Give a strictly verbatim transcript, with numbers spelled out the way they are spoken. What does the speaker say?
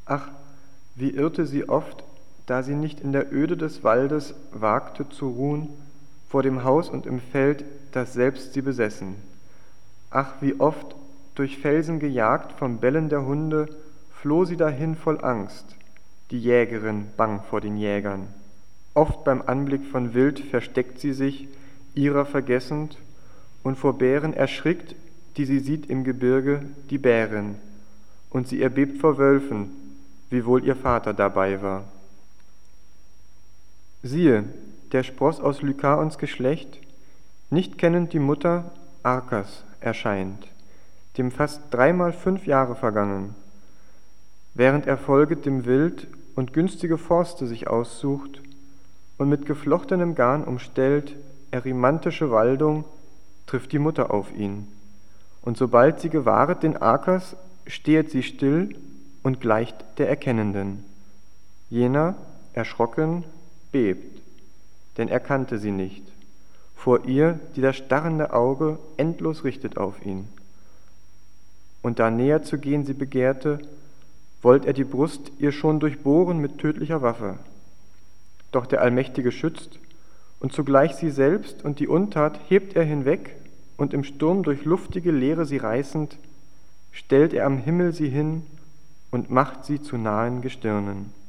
Ach, wie irrte sie oft, da sie nicht in der Öde des Waldes wagte zu ruhen, vor dem Haus und im Feld, das selbst sie besessen. Ach, wie oft, durch Felsen gejagt vom Bellen der Hunde, floh sie dahin voll Angst, die Jägerin bang vor den Jägern. Oft beim Anblick von Wild versteckt sie sich, ihrer vergessend, und vor Bären erschrickt, die sie sieht im Gebirge, die Bärin, und sie erbebt vor Wölfen, wiewohl ihr Vater dabei war. Siehe, der Spross aus Lykaons Geschlecht, nicht kennend die Mutter, Arkas erscheint, dem fast dreimal fünf Jahre vergangen. Während er folget dem Wild und günstige Forste sich aussucht und mit geflochtenem Garn umstellt erymantische Waldung, trifft die Mutter auf ihn. Und sobald sie gewahret den Arkas, stehet sie still und gleicht der Erkennenden. Jener, erschrocken, bebt, denn er kannte sie nicht, vor ihr, die das starrende Auge endlos richtet auf ihn. Und da näher zu gehen sie begehrte, wollt er die Brust ihr schon durchbohren mit tödlicher Waffe. Doch der Allmächtige schützt, und zugleich sie selbst und die Untat hebt er hinweg, und im Sturm durch luftige Leere sie reißend, stellt er am Himmel sie hin und macht sie zu nahen Gestirnen.